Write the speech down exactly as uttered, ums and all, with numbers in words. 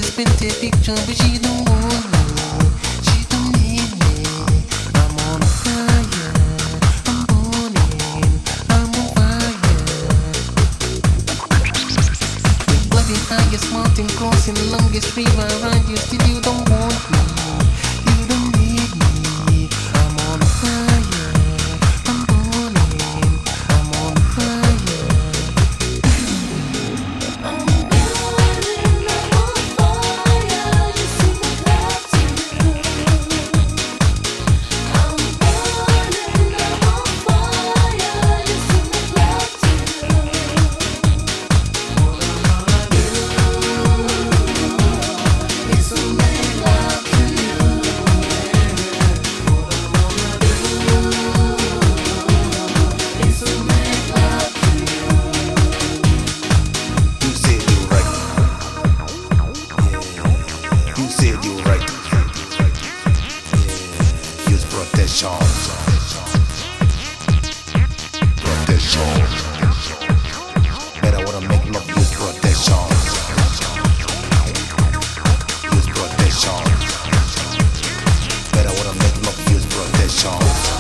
paint a picture, but she don't want me. She don't need me. I'm on fire. I'm burning. I'm on fire. With bloody highest mountain crossing the longest river around you, still you don't want me. You don't need me. I'm on fire. I'm burning. I'm on fire. I'm burning, I'm on fire. You see my gratitude. I'm burning, I'm on fire. You see my gratitude. It's to make love to you. It's to make love to you. You said you right. Yeah. You said you right. Yeah. Use protection. Protection. Better wanna make love, use protection. Use protection. Better wanna make love, use protection.